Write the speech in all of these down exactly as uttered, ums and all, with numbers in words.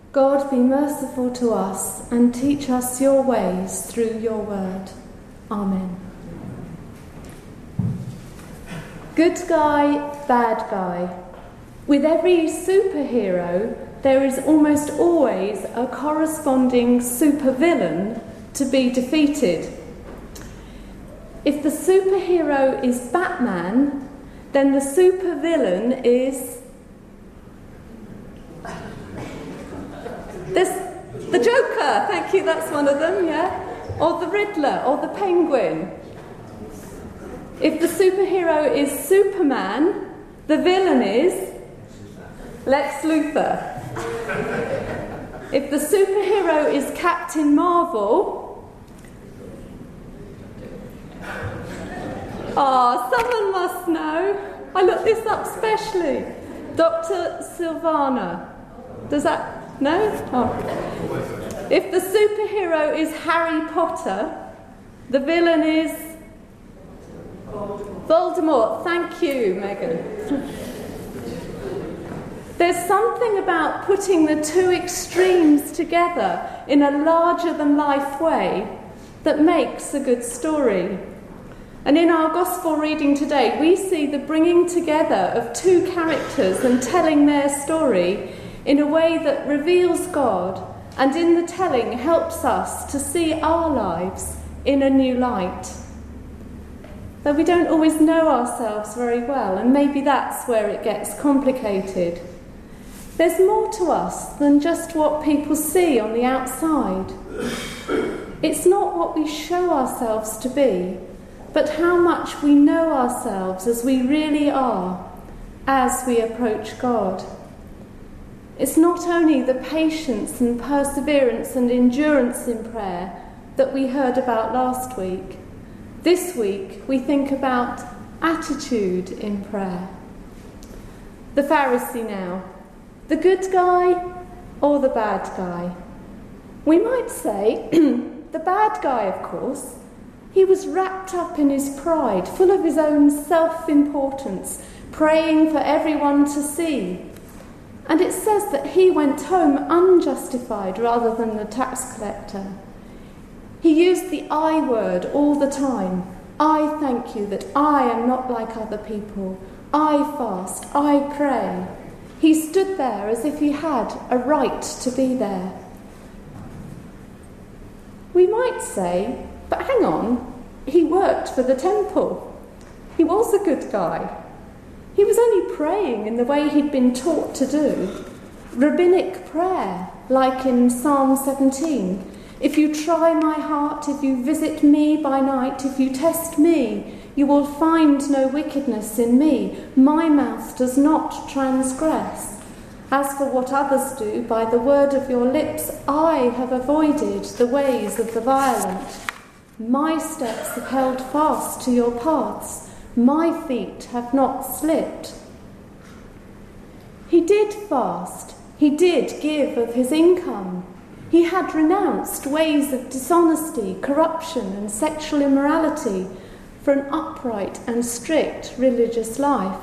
God, be merciful to us and teach us your ways through your word. Amen. Good guy, bad guy. With every superhero, there is almost always a corresponding supervillain to be defeated. If the superhero is Batman, then the supervillain is There's the Joker, thank you, that's one of them, yeah? Or the Riddler, or the Penguin. If the superhero is Superman, the villain is Lex Luthor. If the superhero is Captain Marvel, ah, oh, someone must know. I looked this up specially. Doctor Sylvana. Does that... No? Oh. If the superhero is Harry Potter, the villain is Voldemort. Thank you, Megan. There's something about putting the two extremes together in a larger-than-life way that makes a good story. And in our Gospel reading today, we see the bringing together of two characters and telling their story in a way that reveals God and in the telling helps us to see our lives in a new light. Though we don't always know ourselves very well, and maybe that's where it gets complicated. There's more to us than just what people see on the outside. It's not what we show ourselves to be, but how much we know ourselves as we really are as we approach God. It's not only the patience and perseverance and endurance in prayer that we heard about last week. This week we think about attitude in prayer. The Pharisee now, the good guy or the bad guy? We might say the bad guy, of course. He was wrapped up in his pride, full of his own self-importance, praying for everyone to see. And it says that he went home unjustified rather than the tax collector. He used the I word all the time. I thank you that I am not like other people. I fast, I pray. He stood there as if he had a right to be there. We might say, but hang on, he worked for the temple. He was a good guy. He was only praying in the way he'd been taught to do. Rabbinic prayer, like in Psalm seventeen. If you try my heart, if you visit me by night, if you test me, you will find no wickedness in me. My mouth does not transgress. As for what others do, by the word of your lips, I have avoided the ways of the violent. My steps have held fast to your paths. My feet have not slipped. He did fast. He did give of his income. He had renounced ways of dishonesty, corruption, and sexual immorality for an upright and strict religious life.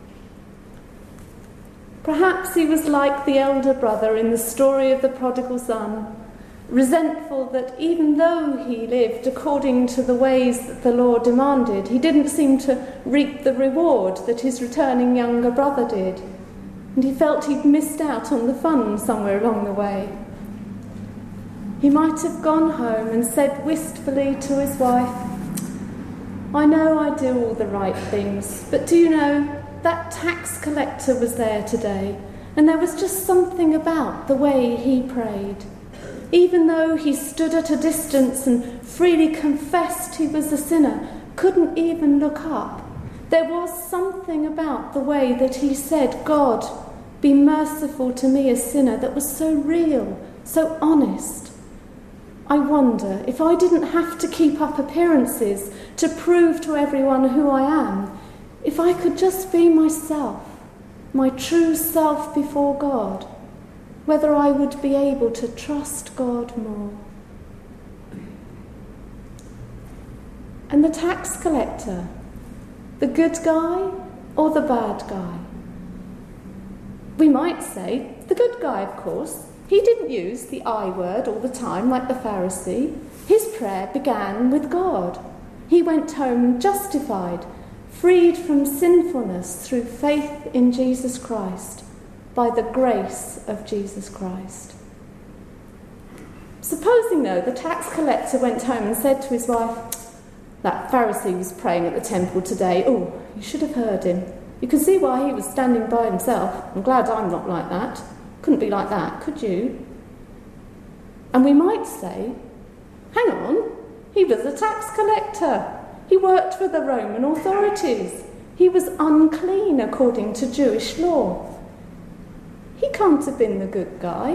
Perhaps he was like the elder brother in the story of the prodigal son, resentful that even though he lived according to the ways that the law demanded, he didn't seem to reap the reward that his returning younger brother did. And he felt he'd missed out on the fun somewhere along the way. He might have gone home and said wistfully to his wife, I know I do all the right things, but do you know, that tax collector was there today, and there was just something about the way he prayed. Even though he stood at a distance and freely confessed he was a sinner, couldn't even look up, there was something about the way that he said, God, be merciful to me, a sinner, that was so real, so honest. I wonder if I didn't have to keep up appearances to prove to everyone who I am, if I could just be myself, my true self before God, whether I would be able to trust God more. And the tax collector, the good guy or the bad guy? We might say the good guy, of course. He didn't use the I word all the time like the Pharisee. His prayer began with God. He went home justified, freed from sinfulness through faith in Jesus Christ, by the grace of Jesus Christ. Supposing, though, the tax collector went home and said to his wife, "That Pharisee was praying at the temple today. Oh, you should have heard him. You can see why he was standing by himself. I'm glad I'm not like that. Couldn't be like that, could you?" And we might say, hang on, he was a tax collector. He worked for the Roman authorities. He was unclean according to Jewish law. He can't have been the good guy.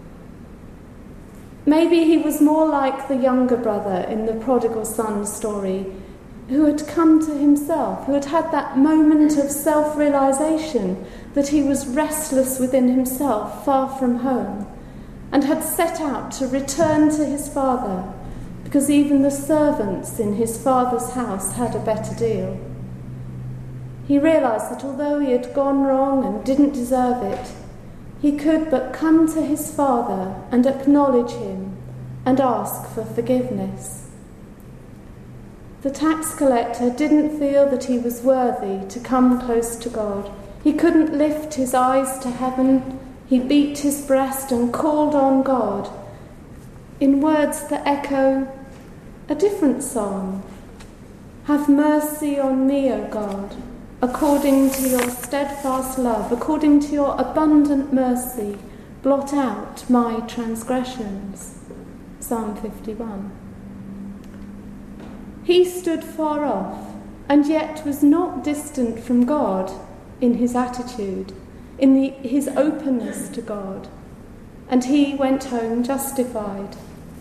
Maybe he was more like the younger brother in the prodigal son story, who had come to himself, who had had that moment of self-realisation that he was restless within himself, far from home, and had set out to return to his father, because even the servants in his father's house had a better deal. He realised that although he had gone wrong and didn't deserve it, he could but come to his father and acknowledge him and ask for forgiveness. The tax collector didn't feel that he was worthy to come close to God. He couldn't lift his eyes to heaven. He beat his breast and called on God in words that echo a different song. "Have mercy on me, O God, according to your steadfast love, according to your abundant mercy, blot out my transgressions." Psalm fifty-one. He stood far off, and yet was not distant from God in his attitude, in the, his openness to God, and he went home justified.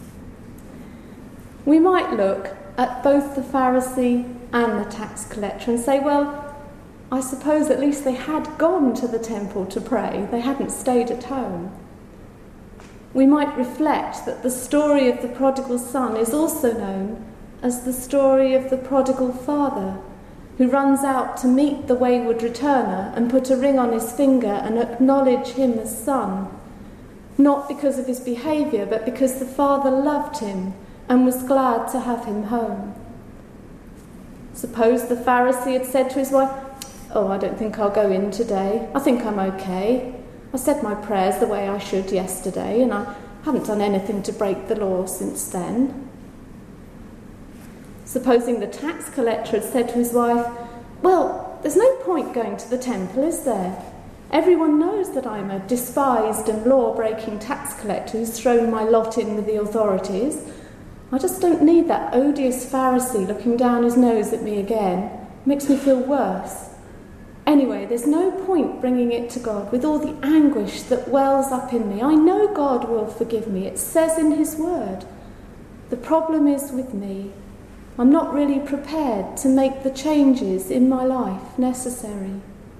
We might look at both the Pharisee and the tax collector and say, well, I suppose at least they had gone to the temple to pray. They hadn't stayed at home. We might reflect that the story of the prodigal son is also known as the story of the prodigal father, who runs out to meet the wayward returner and put a ring on his finger and acknowledge him as son, not because of his behaviour, but because the father loved him and was glad to have him home. Suppose the Pharisee had said to his wife, "Oh, I don't think I'll go in today. I think I'm okay. I said my prayers the way I should yesterday, and I haven't done anything to break the law since then." Supposing the tax collector had said to his wife, "Well, there's no point going to the temple, is there? Everyone knows that I'm a despised and law-breaking tax collector who's thrown my lot in with the authorities. I just don't need that odious Pharisee looking down his nose at me again. It makes me feel worse. Anyway, there's no point bringing it to God with all the anguish that wells up in me. I know God will forgive me. It says in his word. The problem is with me. I'm not really prepared to make the changes in my life necessary."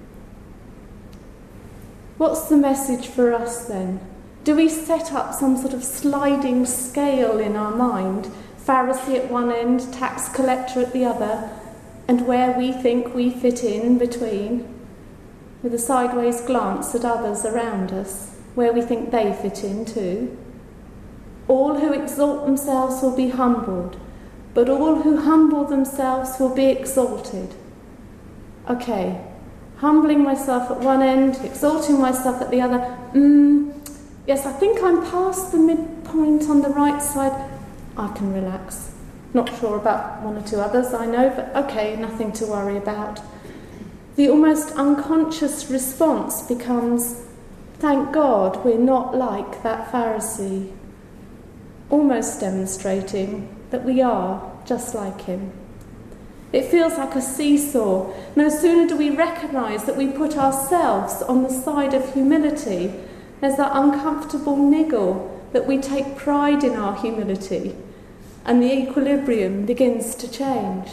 What's the message for us then? Do we set up some sort of sliding scale in our mind, Pharisee at one end, tax collector at the other, and where we think we fit in between, with a sideways glance at others around us, where we think they fit in too? All who exalt themselves will be humbled, but all who humble themselves will be exalted. Okay, humbling myself at one end, exalting myself at the other. Mm, yes, I think I'm past the midpoint on the right side. I can relax. Not sure about one or two others, I know, but okay, nothing to worry about. The almost unconscious response becomes, thank God we're not like that Pharisee, almost demonstrating that we are just like him. It feels like a seesaw. No sooner do we recognise that we put ourselves on the side of humility, there's that uncomfortable niggle that we take pride in our humility, and the equilibrium begins to change.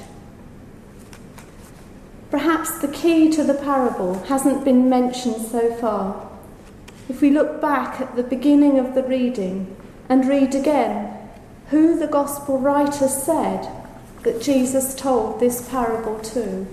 Perhaps the key to the parable hasn't been mentioned so far. If we look back at the beginning of the reading and read again who the gospel writer said that Jesus told this parable to.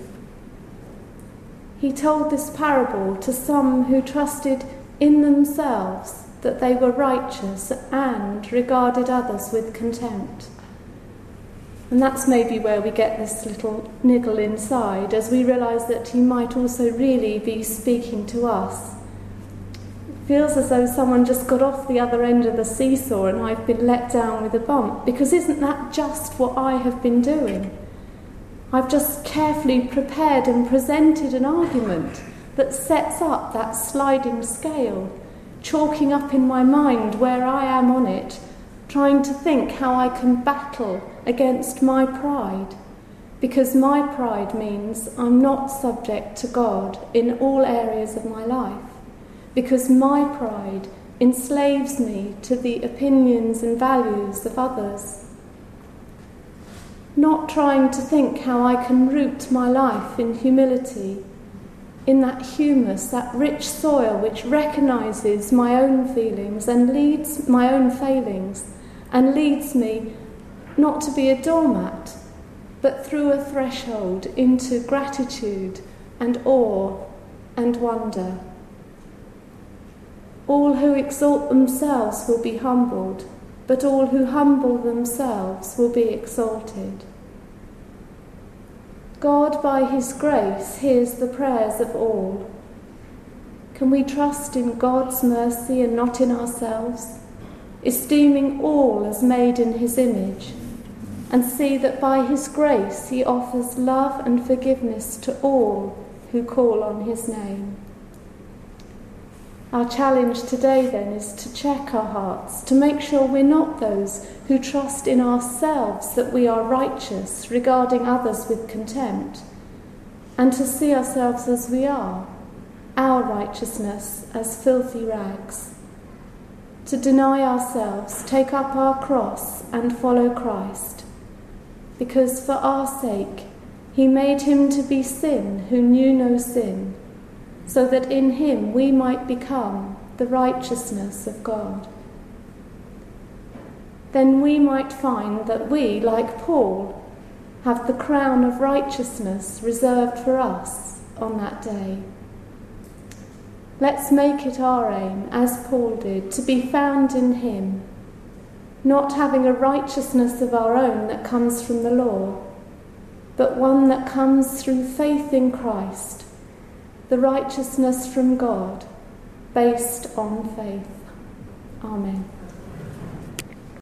He told this parable to some who trusted in themselves that they were righteous and regarded others with contempt. And that's maybe where we get this little niggle inside, as we realise that he might also really be speaking to us. It feels as though someone just got off the other end of the seesaw and I've been let down with a bump, because isn't that just what I have been doing? I've just carefully prepared and presented an argument that sets up that sliding scale, chalking up in my mind where I am on it, trying to think how I can battle against my pride, because my pride means I'm not subject to God in all areas of my life, because my pride enslaves me to the opinions and values of others. Not trying to think how I can root my life in humility, in that humus, that rich soil which recognises my own feelings and leads my own failings, and leads me not to be a doormat, but through a threshold into gratitude and awe and wonder. All who exalt themselves will be humbled, but all who humble themselves will be exalted. God, by his grace, hears the prayers of all. Can we trust in God's mercy and not in ourselves, esteeming all as made in his image, and see that by his grace he offers love and forgiveness to all who call on his name? Our challenge today then is to check our hearts, to make sure we're not those who trust in ourselves that we are righteous, regarding others with contempt, and to see ourselves as we are, our righteousness as filthy rags. To deny ourselves, take up our cross and follow Christ, because for our sake he made him to be sin who knew no sin, so that in him we might become the righteousness of God. Then we might find that we, like Paul, have the crown of righteousness reserved for us on that day. Let's make it our aim, as Paul did, to be found in him, not having a righteousness of our own that comes from the law, but one that comes through faith in Christ, the righteousness from God, based on faith. Amen.